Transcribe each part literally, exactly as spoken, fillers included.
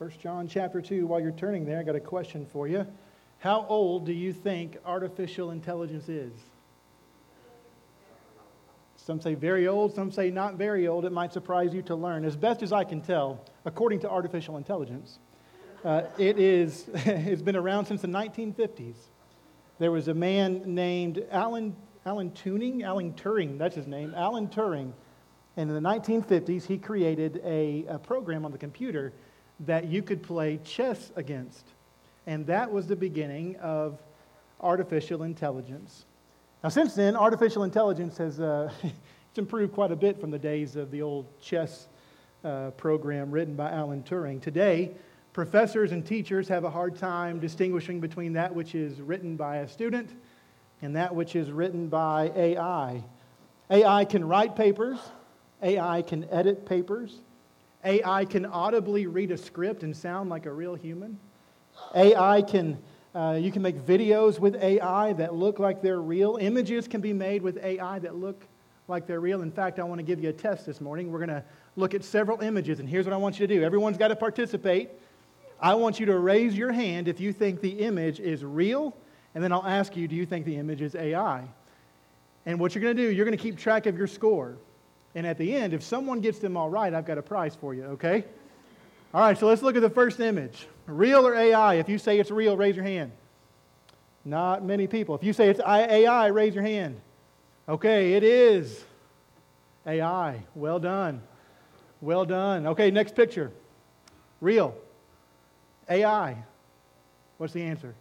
First John chapter two, while you're turning there, I got a question for you. How old do you think artificial intelligence is? Some say very old, some say not very old. It might surprise you to learn. As best as I can tell, according to artificial intelligence, uh, it is, it's been around since the nineteen fifties. There was a man named Alan, Alan Turing, Alan Turing, that's his name, Alan Turing. And in the nineteen fifties, he created a, a program on the computer that you could play chess against. And that was the beginning of artificial intelligence. Now, since then, artificial intelligence has uh, it's improved quite a bit from the days of the old chess uh, program written by Alan Turing. Today, professors and teachers have a hard time distinguishing between that which is written by a student and that which is written by A I. A I can write papers. A I can edit papers. A I can audibly read a script and sound like a real human. A I can, uh, you can make videos with A I that look like they're real. Images can be made with A I that look like they're real. In fact, I want to give you a test this morning. We're going to look at several images, and here's what I want you to do. Everyone's got to participate. I want you to raise your hand if you think the image is real, and then I'll ask you, do you think the image is A I? And what you're going to do, you're going to keep track of your score. And at the end, if someone gets them all right, I've got a prize for you, okay? All right, so let's look at the first image. Real or A I? If you say it's real, raise your hand. Not many people. If you say it's A I, raise your hand. Okay, it is A I. Well done. Well done. Okay, next picture. Real. A I. What's the answer?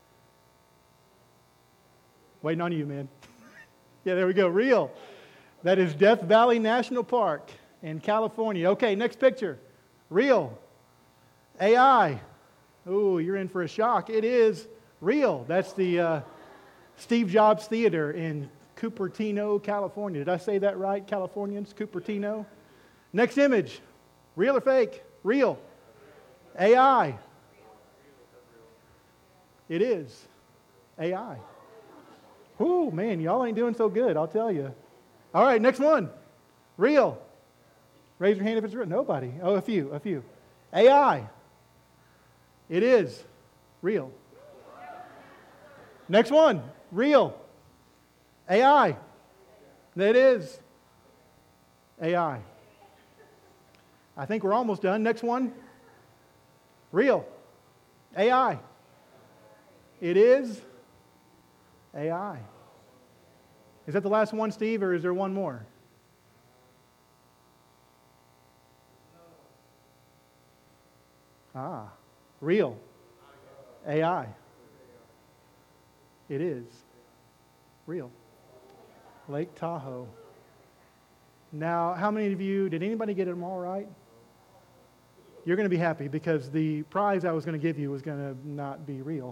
Waiting on you, man. Yeah, there we go. Real. That is Death Valley National Park in California. Okay, next picture. Real. A I. Ooh, you're in for a shock. It is real. That's the uh, Steve Jobs Theater in Cupertino, California. Did I say that right, Californians? Cupertino. Next image. Real or fake? Real. A I. It is A I. Ooh, man, y'all ain't doing so good, I'll tell you. All right, next one. Real. Raise your hand if it's real. Nobody. Oh, a few, a few. A I. It is real. Next one. Real. A I. It is A I. I think we're almost done. Next one. Real. A I. It is A I. Is that the last one, Steve, or is there one more? Ah, real. A I. It is real. Lake Tahoe. Now, how many of you, did anybody get them all right? You're going to be happy because the prize I was going to give you was going to not be real.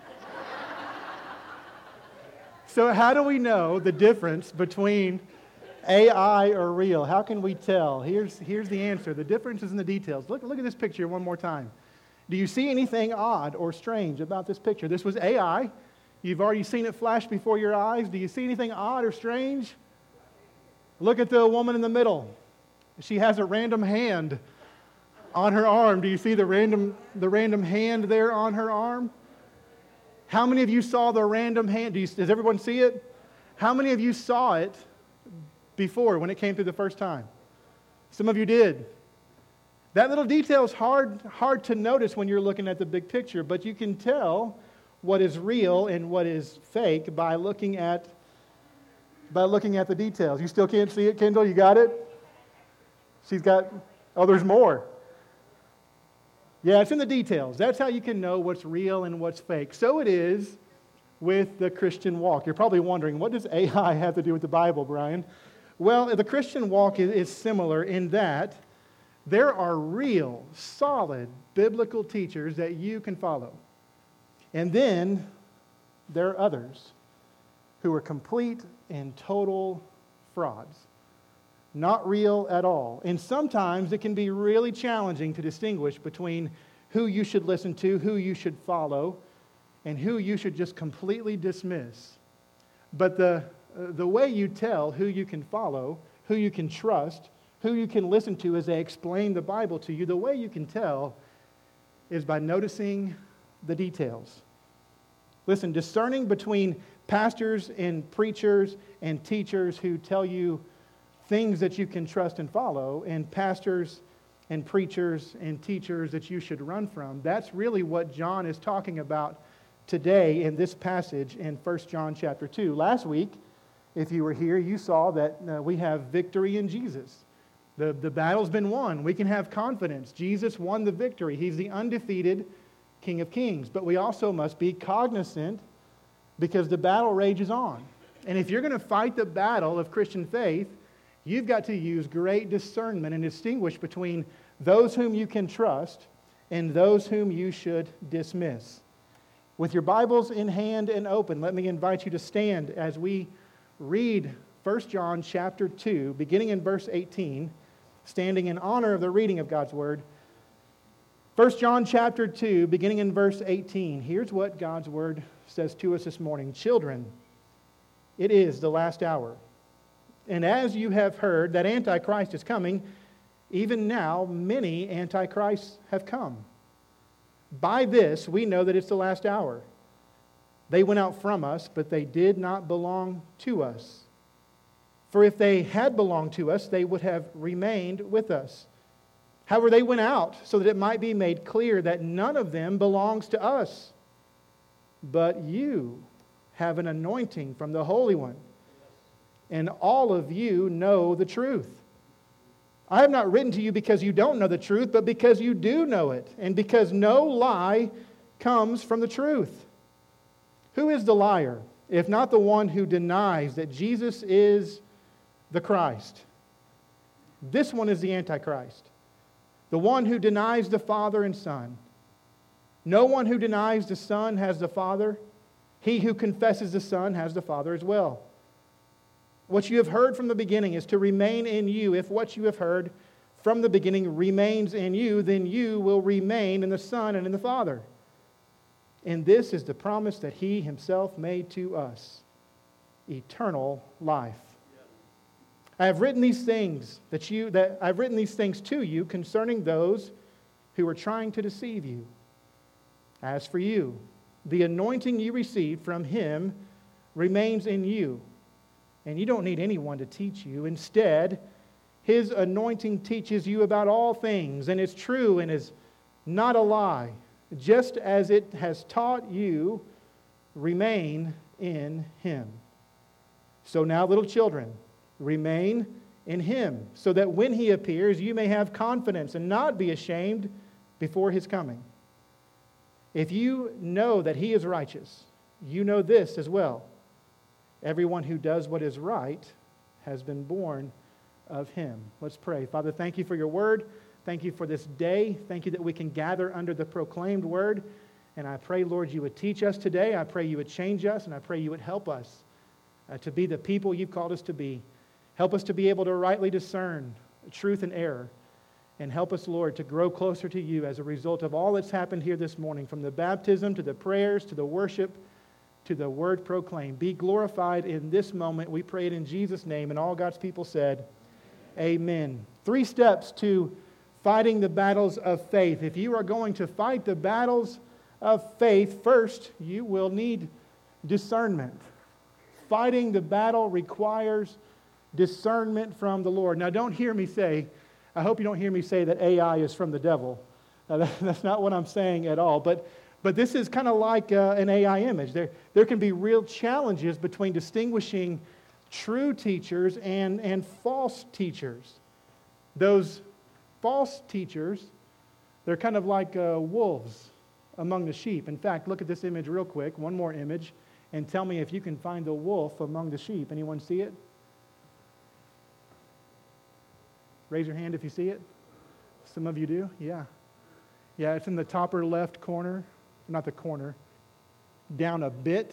So how do we know the difference between A I or real? How can we tell? Here's, here's the answer. The difference is in the details. Look, look at this picture one more time. Do you see anything odd or strange about this picture? This was A I. You've already seen it flash before your eyes. Do you see anything odd or strange? Look at the woman in the middle. She has a random hand on her arm. Do you see the random, the random hand there on her arm? How many of you saw the random hand? Do you, does everyone see it? How many of you saw it before when it came through the first time? Some of you did. That little detail is hard, hard to notice when you're looking at the big picture, but you can tell what is real and what is fake by looking at by looking at the details. You still can't see it, Kendall? You got it? She's got, oh, there's more. Yeah, it's in the details. That's how you can know what's real and what's fake. So it is with the Christian walk. You're probably wondering, what does A I have to do with the Bible, Brian? Well, the Christian walk is, is similar in that there are real, solid, biblical teachers that you can follow. And then there are others who are complete and total frauds. Not real at all. And sometimes it can be really challenging to distinguish between who you should listen to, who you should follow, and who you should just completely dismiss. But the, uh, the way you tell who you can follow, who you can trust, who you can listen to as they explain the Bible to you, the way you can tell is by noticing the details. Listen, discerning between pastors and preachers and teachers who tell you things that you can trust and follow, and pastors and preachers and teachers that you should run from. That's really what John is talking about today in this passage in First John chapter two. Last week, if you were here, you saw that uh, we have victory in Jesus. The, the battle's been won. We can have confidence. Jesus won the victory. He's the undefeated King of Kings. But we also must be cognizant because the battle rages on. And if you're going to fight the battle of Christian faith, you've got to use great discernment and distinguish between those whom you can trust and those whom you should dismiss. With your Bibles in hand and open, let me invite you to stand as we read First John chapter two, beginning in verse eighteen, standing in honor of the reading of God's Word. First John chapter two, beginning in verse eighteen. Here's what God's Word says to us this morning. Children, it is the last hour. And as you have heard that Antichrist is coming, even now many Antichrists have come. By this we know that it's the last hour. They went out from us, but they did not belong to us. For if they had belonged to us, they would have remained with us. However, they went out so that it might be made clear that none of them belongs to us. But you have an anointing from the Holy One, and all of you know the truth. I have not written to you because you don't know the truth, but because you do know it, and because no lie comes from the truth. Who is the liar, if not the one who denies that Jesus is the Christ? This one is the Antichrist, the one who denies the Father and Son. No one who denies the Son has the Father. He who confesses the Son has the Father as well. What you have heard from the beginning is to remain in you. If what you have heard from the beginning remains in you, then you will remain in the Son and in the Father. And this is the promise that He Himself made to us, eternal life. I have written these things that you that I've written these things to you concerning those who are trying to deceive you. As for you, the anointing you received from Him remains in you, and you don't need anyone to teach you. Instead, His anointing teaches you about all things, and is true and is not a lie. Just as it has taught you, remain in Him. So now, little children, remain in Him, so that when He appears, you may have confidence and not be ashamed before His coming. If you know that He is righteous, you know this as well. Everyone who does what is right has been born of Him. Let's pray. Father, thank You for Your word. Thank You for this day. Thank You that we can gather under the proclaimed word. And I pray, Lord, You would teach us today. I pray You would change us, and I pray You would help us uh, to be the people You've called us to be. Help us to be able to rightly discern truth and error. And help us, Lord, to grow closer to You as a result of all that's happened here this morning, from the baptism to the prayers to the worship to the word proclaimed. Be glorified in this moment. We pray it in Jesus' name. And all God's people said, Amen. Three steps to fighting the battles of faith. If you are going to fight the battles of faith, first you will need discernment. Fighting the battle requires discernment from the Lord. Now, don't hear me say, I hope you don't hear me say that A I is from the devil. Uh, that, that's not what I'm saying at all. But but this is kind of like uh, an A I image. There, there can be real challenges between distinguishing true teachers and, and false teachers. Those false teachers, they're kind of like uh, wolves among the sheep. In fact, look at this image real quick, one more image, and tell me if you can find the wolf among the sheep. Anyone see it? Raise your hand if you see it. Some of you do, yeah. Yeah, it's in the top or left corner, not the corner, down a bit.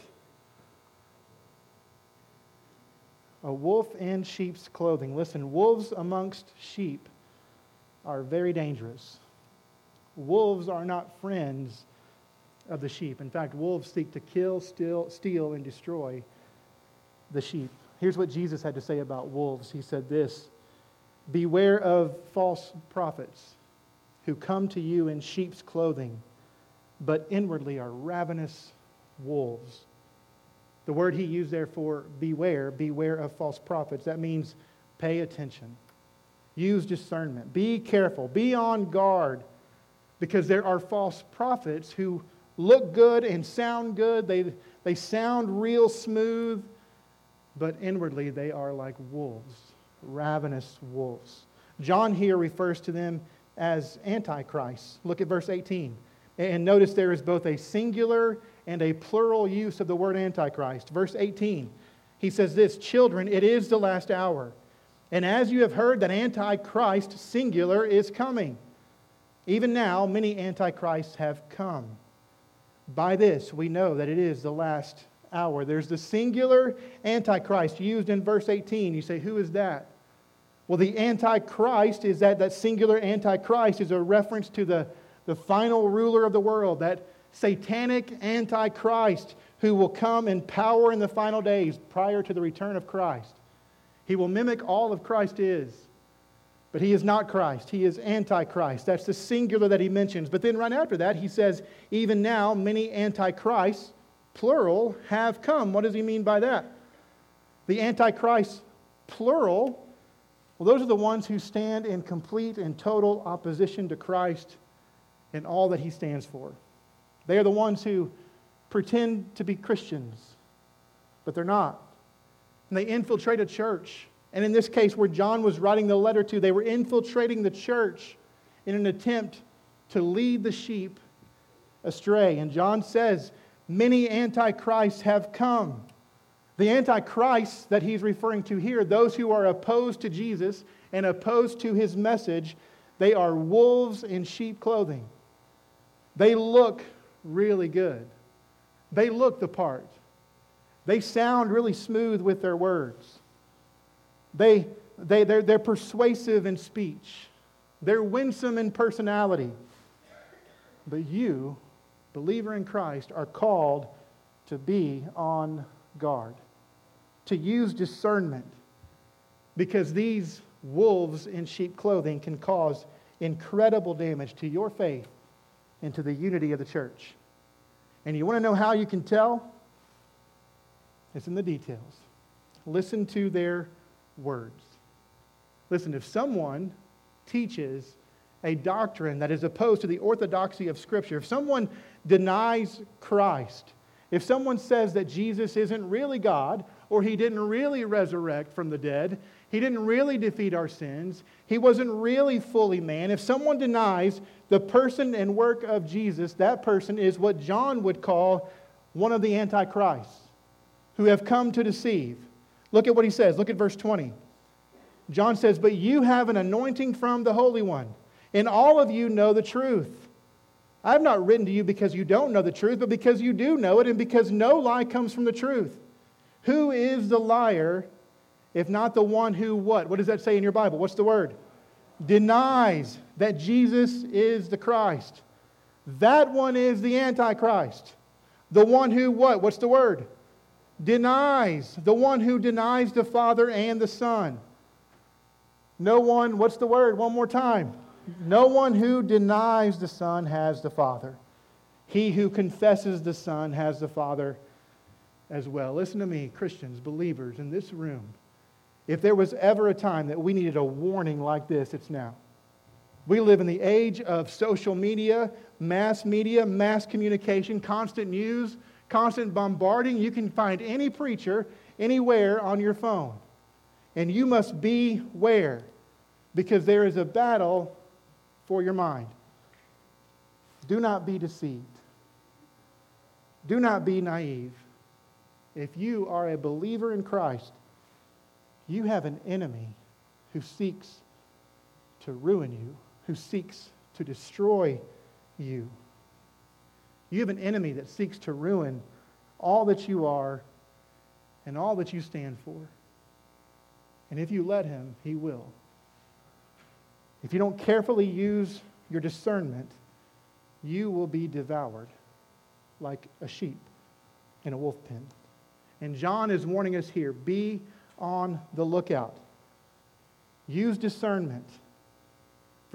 A wolf in sheep's clothing. Listen, wolves amongst sheep are very dangerous. Wolves are not friends of the sheep. In fact, wolves seek to kill, steal, steal, and destroy the sheep. Here's what Jesus had to say about wolves. He said this, beware of false prophets who come to you in sheep's clothing, but inwardly are ravenous wolves. The word he used there for beware, beware of false prophets. That means pay attention. Use discernment. Be careful. Be on guard, because there are false prophets who look good and sound good. They, they sound real smooth, but inwardly they are like wolves, ravenous wolves. John here refers to them as antichrists. Look at verse eighteen. And notice there is both a singular and a plural use of the word antichrist. Verse eighteen, he says this, "Children, it is the last hour. And as you have heard that antichrist, singular, is coming. Even now, many antichrists have come. By this, we know that it is the last hour." There's the singular antichrist used in verse eighteen. You say, who is that? Well, the antichrist is that, that singular antichrist is a reference to the, the final ruler of the world, that satanic antichrist who will come in power in the final days prior to the return of Christ. He will mimic all of Christ is. But he is not Christ. He is antichrist. That's the singular that he mentions. But then right after that, he says, even now many antichrists, plural, have come. What does he mean by that? The antichrists, plural, well, those are the ones who stand in complete and total opposition to Christ and all that he stands for. They are the ones who pretend to be Christians, but they're not. And they infiltrate a church. And in this case, where John was writing the letter to, they were infiltrating the church in an attempt to lead the sheep astray. And John says, many antichrists have come. The antichrists that he's referring to here, those who are opposed to Jesus and opposed to his message, they are wolves in sheep clothing. They look really good. They look the part. They sound really smooth with their words. They, they, they're, they're persuasive in speech. They're winsome in personality. But you, believer in Christ, are called to be on guard, to use discernment, because these wolves in sheep clothing can cause incredible damage to your faith and to the unity of the church. And you want to know how you can tell? It's in the details. Listen to their words. Listen, if someone teaches a doctrine that is opposed to the orthodoxy of Scripture, if someone denies Christ, if someone says that Jesus isn't really God, or he didn't really resurrect from the dead, he didn't really defeat our sins, he wasn't really fully man, if someone denies the person and work of Jesus, that person is what John would call one of the antichrists who have come to deceive. Look at what he says. Look at verse twenty. John says, "But you have an anointing from the Holy One, and all of you know the truth. I have not written to you because you don't know the truth, but because you do know it, and because no lie comes from the truth. Who is the liar, if not the one who what? What does that say in your Bible? What's the word? Denies that Jesus is the Christ. That one is the Antichrist. The one who what? What's the word? Denies. The one who denies the Father and the Son. No one, what's the word? One more time. No one who denies the Son has the Father. He who confesses the Son has the Father as well." Listen to me, Christians, believers in this room. If there was ever a time that we needed a warning like this, it's now. We live in the age of social media, mass media, mass communication, constant news, constant bombarding. You can find any preacher anywhere on your phone. And you must beware, because there is a battle for your mind. Do not be deceived. Do not be naive. If you are a believer in Christ, you have an enemy who seeks to ruin you, who seeks to destroy you. You have an enemy that seeks to ruin all that you are and all that you stand for. And if you let him, he will. If you don't carefully use your discernment, you will be devoured like a sheep in a wolf pen. And John is warning us here, be on the lookout. Use discernment.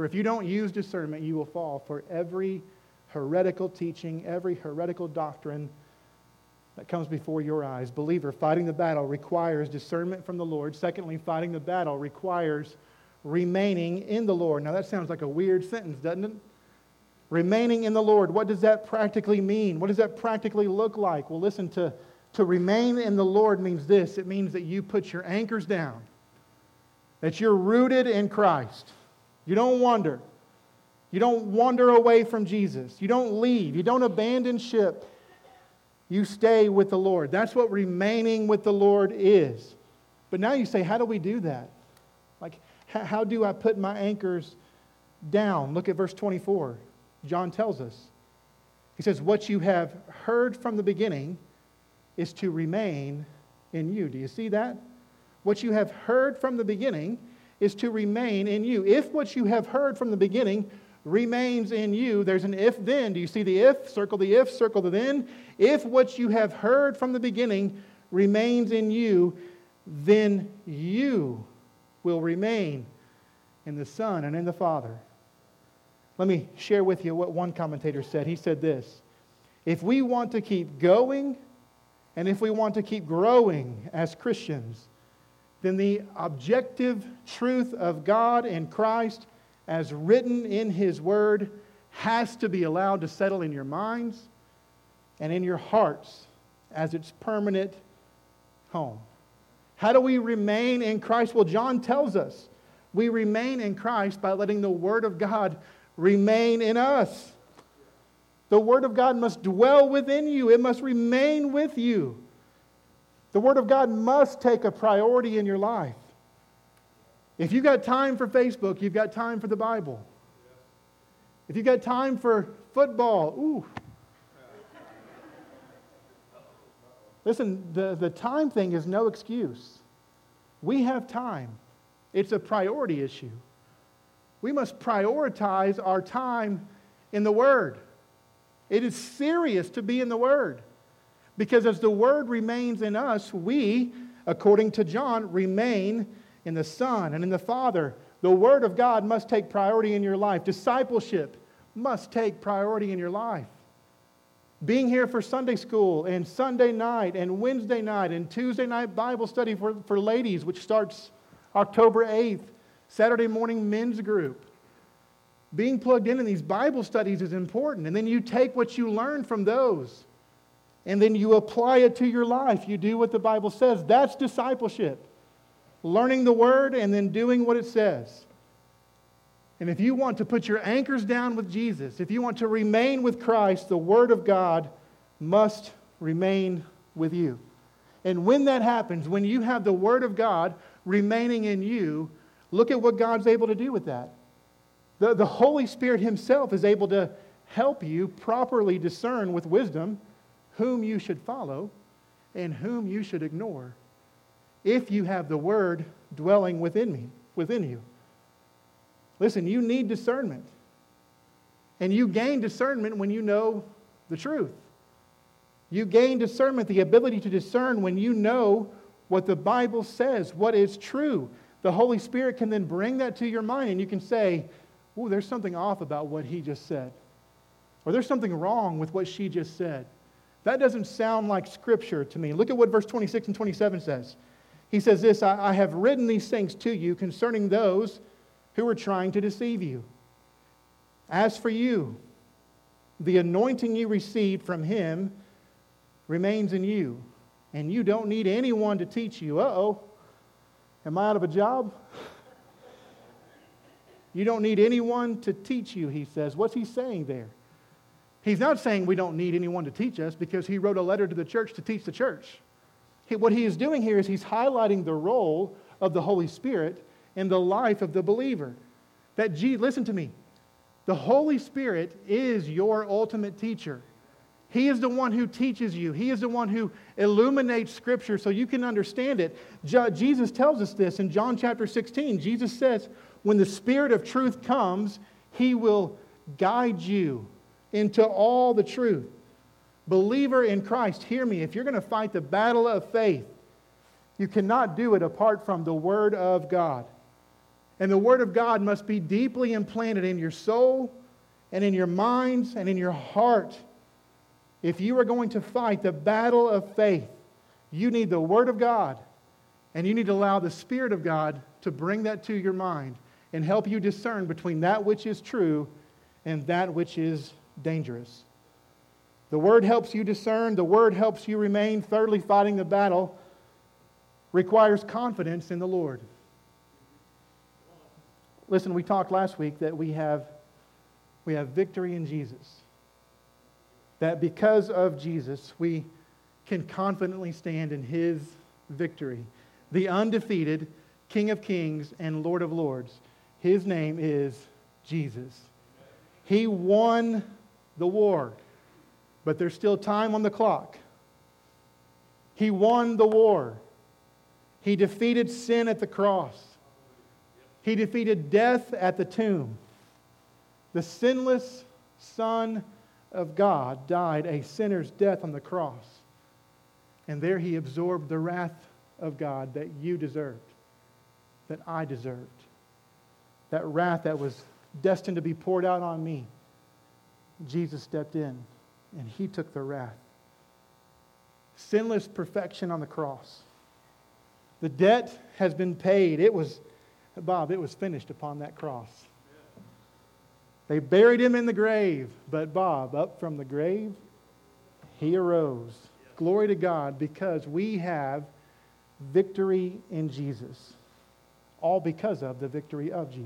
For if you don't use discernment, you will fall for every heretical teaching, every heretical doctrine that comes before your eyes. Believer, fighting the battle requires discernment from the Lord. Secondly, fighting the battle requires remaining in the Lord. Now that sounds like a weird sentence, doesn't it? Remaining in the Lord. What does that practically mean? What does that practically look like? Well, listen, to, to remain in the Lord means this. It means that you put your anchors down, that you're rooted in Christ. You don't wander. You don't wander away from Jesus. You don't leave. You don't abandon ship. You stay with the Lord. That's what remaining with the Lord is. But now you say, how do we do that? Like, how do I put my anchors down? Look at verse twenty-four. John tells us. He says, what you have heard from the beginning is to remain in you. Do you see that? What you have heard from the beginning is to remain in you. If what you have heard from the beginning remains in you, there's an if then. Do you see the if? Circle the if, circle the then. If what you have heard from the beginning remains in you, then you will remain in the Son and in the Father. Let me share with you what one commentator said. He said this: if we want to keep going and if we want to keep growing as Christians, then the objective truth of God and Christ as written in His Word has to be allowed to settle in your minds and in your hearts as its permanent home. How do we remain in Christ? Well, John tells us we remain in Christ by letting the Word of God remain in us. The Word of God must dwell within you. It must remain with you. The Word of God must take a priority in your life. If you've got time for Facebook, you've got time for the Bible. If you've got time for football, ooh. Listen, the, the time thing is no excuse. We have time. It's a priority issue. We must prioritize our time in the Word. It is serious to be in the Word. Because as the Word remains in us, we, according to John, remain in the Son and in the Father. The Word of God must take priority in your life. Discipleship must take priority in your life. Being here for Sunday school and Sunday night and Wednesday night and Tuesday night Bible study for, for ladies, which starts October eighth, Saturday morning men's group. Being plugged in in these Bible studies is important. And then you take what you learn from those and then you apply it to your life. You do what the Bible says. That's discipleship. Learning the Word and then doing what it says. And if you want to put your anchors down with Jesus, if you want to remain with Christ, the Word of God must remain with you. And when that happens, when you have the Word of God remaining in you, look at what God's able to do with that. The, the Holy Spirit Himself is able to help you properly discern with wisdom whom you should follow and whom you should ignore, if you have the Word dwelling within me, within you. Listen, you need discernment. And you gain discernment when you know the truth. You gain discernment, the ability to discern when you know what the Bible says, what is true. The Holy Spirit can then bring that to your mind and you can say, "Ooh, there's something off about what he just said." Or there's something wrong with what she just said. That doesn't sound like Scripture to me. Look at what verse twenty-six and twenty-seven says. He says this, I, I have written these things to you concerning those who are trying to deceive you. As for you, the anointing you received from Him remains in you, and you don't need anyone to teach you. Uh-oh, am I out of a job? You don't need anyone to teach you, he says. What's he saying there? He's not saying we don't need anyone to teach us because he wrote a letter to the church to teach the church. He, what he is doing here is he's highlighting the role of the Holy Spirit in the life of the believer. That, gee, listen to me, the Holy Spirit is your ultimate teacher. He is the one who teaches you. He is the one who illuminates Scripture so you can understand it. Je- Jesus tells us this in John chapter sixteen. Jesus says, when the Spirit of truth comes, He will guide you into all the truth. Believer in Christ, hear me. If you're going to fight the battle of faith, you cannot do it apart from the Word of God. And the Word of God must be deeply implanted in your soul and in your minds and in your heart. If you are going to fight the battle of faith, you need the Word of God, and you need to allow the Spirit of God to bring that to your mind and help you discern between that which is true and that which is dangerous. The Word helps you discern. The Word helps you remain. Thirdly, fighting the battle requires confidence in the Lord. Listen, we talked last week that we have, we have victory in Jesus. That because of Jesus, we can confidently stand in His victory. The undefeated King of Kings and Lord of Lords. His name is Jesus. He won the war, but there's still time on the clock. He won the war. He defeated sin at the cross. He defeated death at the tomb. The sinless Son of God died a sinner's death on the cross. And there He absorbed the wrath of God that you deserved, that I deserved. That wrath that was destined to be poured out on me. Jesus stepped in and He took the wrath. Sinless perfection on the cross. The debt has been paid. It was, Bob, it was finished upon that cross. They buried Him in the grave, but Bob, up from the grave, He arose. Glory to God, because we have victory in Jesus. All because of the victory of Jesus.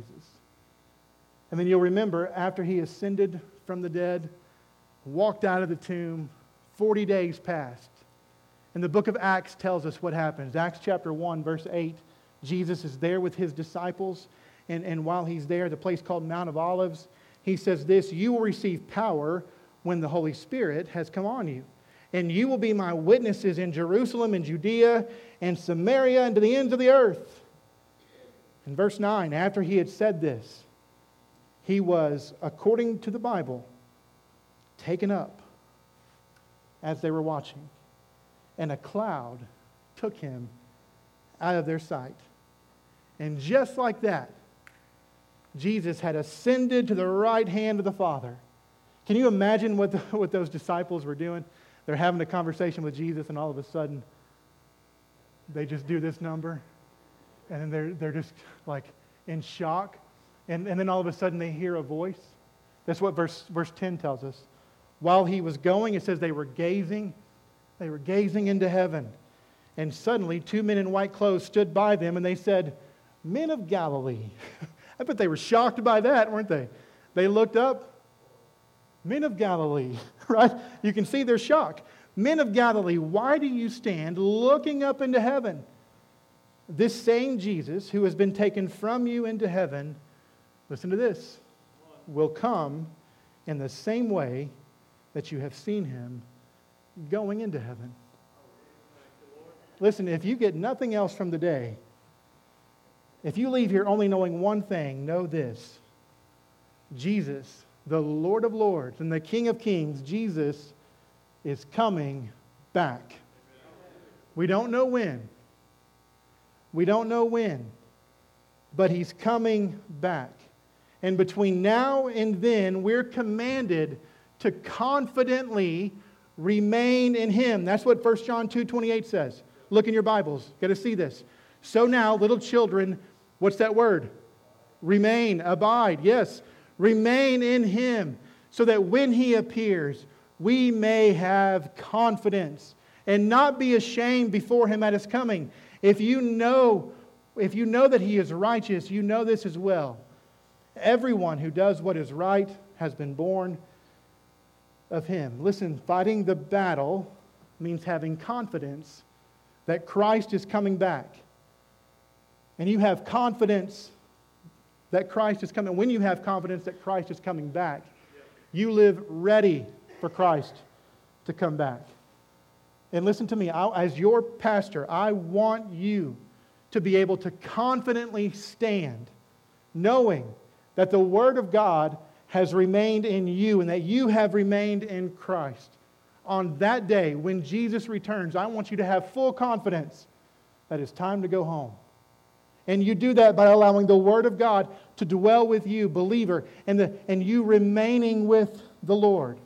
And then you'll remember, after He ascended from the dead, walked out of the tomb, forty days passed. And the book of Acts tells us what happens. Acts chapter one, verse eight, Jesus is there with His disciples. And, and while He's there, the place called Mount of Olives, He says this, "You will receive power when the Holy Spirit has come on you. And you will be my witnesses in Jerusalem and Judea and Samaria and to the ends of the earth." In verse nine, after He had said this, He was, according to the Bible, taken up as they were watching. And a cloud took Him out of their sight. And just like that, Jesus had ascended to the right hand of the Father. Can you imagine what, the, what those disciples were doing? They're having a conversation with Jesus, and all of a sudden, they just do this number. And then they're, they're just like in shock. And, and then all of a sudden, they hear a voice. That's what verse, verse ten tells us. While He was going, it says they were gazing. They were gazing into heaven. And suddenly, two men in white clothes stood by them, and they said, "Men of Galilee." I bet they were shocked by that, weren't they? They looked up. "Men of Galilee," right? You can see their shock. "Men of Galilee, why do you stand looking up into heaven? This same Jesus who has been taken from you into heaven," listen to this, "will come in the same way that you have seen Him going into heaven." Listen, if you get nothing else from the day, if you leave here only knowing one thing, know this. Jesus, the Lord of Lords and the King of Kings, Jesus is coming back. We don't know when. We don't know when. But He's coming back. And between now and then, we're commanded to confidently remain in Him. That's what First John two twenty-eight says. Look in your Bibles. Got to see this. "So now, little children," what's that word? Remain, abide, yes. Remain in Him, so that when He appears, we may have confidence and not be ashamed before Him at His coming. If you know, if you know that He is righteous, you know this as well. Everyone who does what is right has been born of Him. Listen, fighting the battle means having confidence that Christ is coming back. And you have confidence that Christ is coming. When you have confidence that Christ is coming back, you live ready for Christ to come back. And listen to me, I, as your pastor, I want you to be able to confidently stand, knowing that the Word of God has remained in you and that you have remained in Christ. On that day, when Jesus returns, I want you to have full confidence that it's time to go home. And you do that by allowing the Word of God to dwell with you, believer, and, the, and you remaining with the Lord.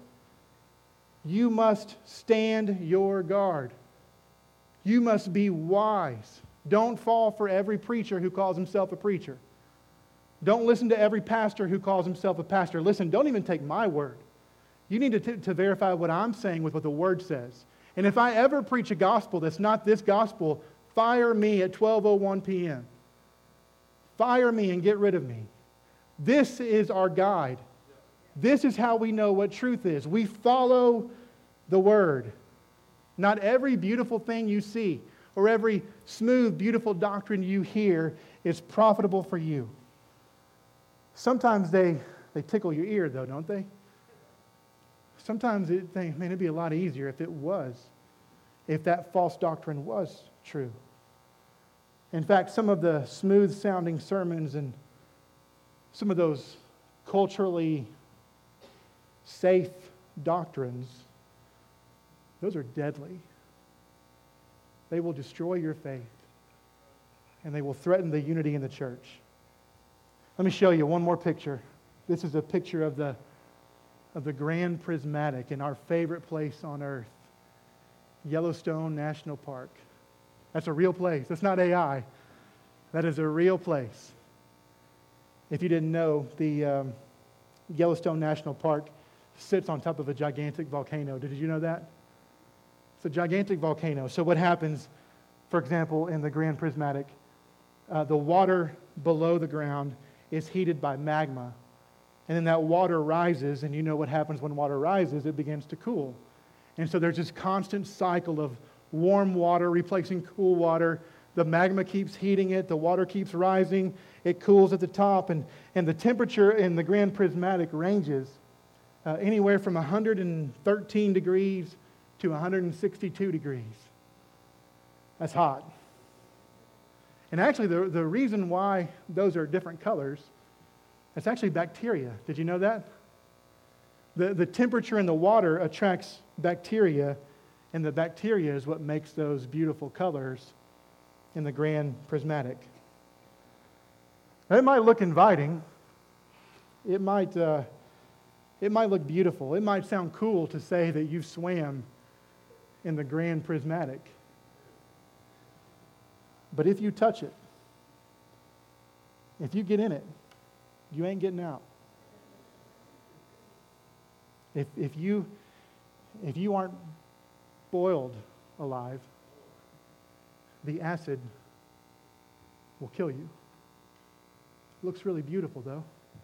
You must stand your guard. You must be wise. Don't fall for every preacher who calls himself a preacher. Don't listen to every pastor who calls himself a pastor. Listen, don't even take my word. You need to, t- to verify what I'm saying with what the Word says. And if I ever preach a gospel that's not this gospel, fire me at twelve oh one p.m. Fire me and get rid of me. This is our guide. This is how we know what truth is. We follow the Word. Not every beautiful thing you see or every smooth, beautiful doctrine you hear is profitable for you. Sometimes they, they tickle your ear, though, don't they? Sometimes you think, man, it'd be a lot easier if it was, if that false doctrine was true. In fact, some of the smooth-sounding sermons and some of those culturally safe doctrines, those are deadly. They will destroy your faith, and they will threaten the unity in the church. Let me show you one more picture. This is a picture of the, of the Grand Prismatic in our favorite place on earth, Yellowstone National Park. That's a real place. That's not A I. That is a real place. If you didn't know, the um, Yellowstone National Park sits on top of a gigantic volcano. Did you know that? It's a gigantic volcano. So what happens, for example, in the Grand Prismatic, uh, the water below the ground is heated by magma. And then that water rises, and you know what happens when water rises, it begins to cool. And so there's this constant cycle of warm water replacing cool water. The magma keeps heating it, the water keeps rising, it cools at the top, and, and the temperature in the Grand Prismatic ranges uh, anywhere from one hundred thirteen degrees to one hundred sixty-two degrees. That's hot. And actually, the, the reason why those are different colors, it's actually bacteria. Did you know that? The, the temperature in the water attracts bacteria, and the bacteria is what makes those beautiful colors in the Grand Prismatic. Now, it might look inviting. It might, uh, it might look beautiful. It might sound cool to say that you swam in the Grand Prismatic. But if you touch it, if you get in it, you ain't getting out. If, if, you, if you aren't boiled alive, the acid will kill you. Looks really beautiful, though.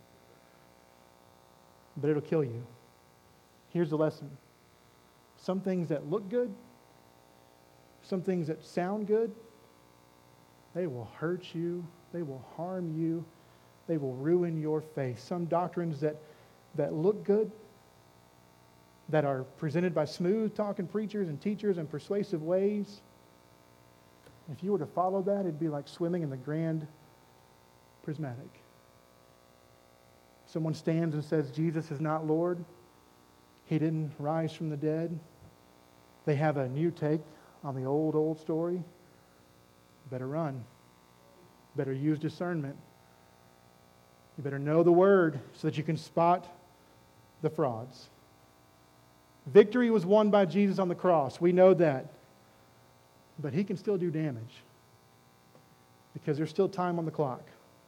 But it'll kill you. Here's the lesson. Some things that look good, some things that sound good, they will hurt you, they will harm you, they will ruin your faith. Some doctrines that, that look good, that are presented by smooth-talking preachers and teachers in persuasive ways, if you were to follow that, it'd be like swimming in the Grand Prismatic. Someone stands and says, Jesus is not Lord. He didn't rise from the dead. They have a new take on the old, old story. Better run. Better use discernment. You better know the Word so that you can spot the frauds. Victory was won by Jesus on the cross. We know that. But He can still do damage because there's still time on the clock.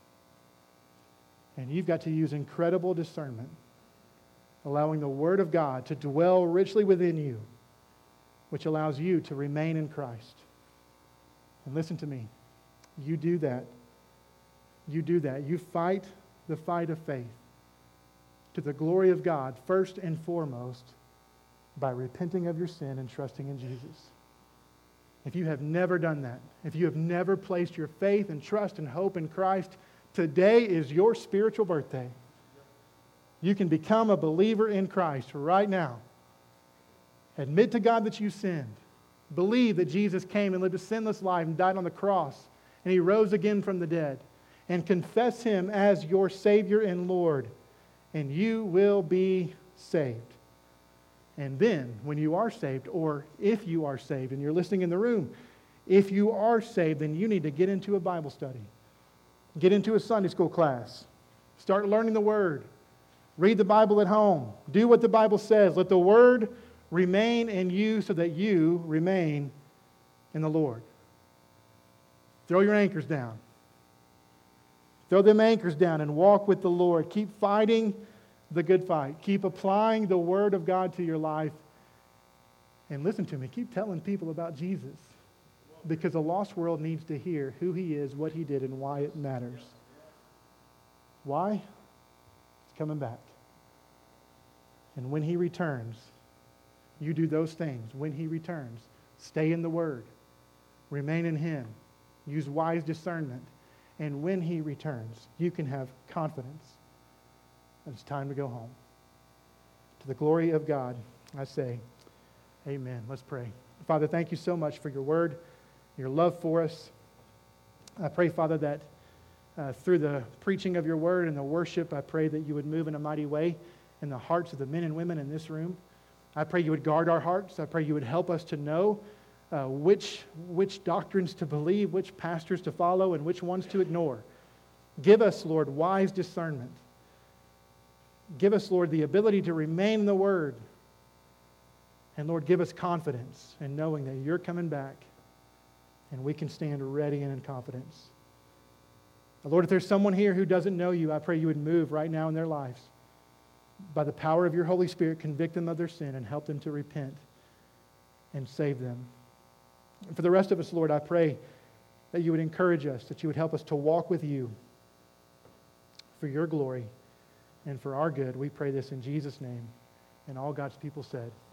And you've got to use incredible discernment, allowing the Word of God to dwell richly within you, which allows you to remain in Christ. And listen to me. You do that. You do that. You fight the fight of faith to the glory of God, first and foremost, by repenting of your sin and trusting in Jesus. If you have never done that, if you have never placed your faith and trust and hope in Christ, today is your spiritual birthday. You can become a believer in Christ right now. Admit to God that you sinned. Believe that Jesus came and lived a sinless life and died on the cross, and He rose again from the dead. And confess Him as your Savior and Lord, and you will be saved. And then, when you are saved, or if you are saved, and you're listening in the room, if you are saved, then you need to get into a Bible study. Get into a Sunday school class. Start learning the Word. Read the Bible at home. Do what the Bible says. Let the Word remain in you so that you remain in the Lord. Throw your anchors down. Throw them anchors down and walk with the Lord. Keep fighting the good fight. Keep applying the Word of God to your life. And listen to me, keep telling people about Jesus. Because a lost world needs to hear who He is, what He did, and why it matters. Why? He's coming back. And when He returns, you do those things. When He returns, stay in the Word. Remain in Him. Use wise discernment. And when He returns, you can have confidence that it's time to go home. To the glory of God, I say, amen. Let's pray. Father, thank you so much for your word, your love for us. I pray, Father, that uh, through the preaching of your word and the worship, I pray that you would move in a mighty way in the hearts of the men and women in this room. I pray you would guard our hearts. I pray you would help us to know uh, which, which doctrines to believe, which pastors to follow, and which ones to ignore. Give us, Lord, wise discernment. Give us, Lord, the ability to remain in the word. And Lord, give us confidence in knowing that you're coming back and we can stand ready and in confidence. Lord, if there's someone here who doesn't know you, I pray you would move right now in their lives. By the power of your Holy Spirit, convict them of their sin and help them to repent and save them. And for the rest of us, Lord, I pray that you would encourage us, that you would help us to walk with you for your glory and for our good. We pray this in Jesus' name. And all God's people said,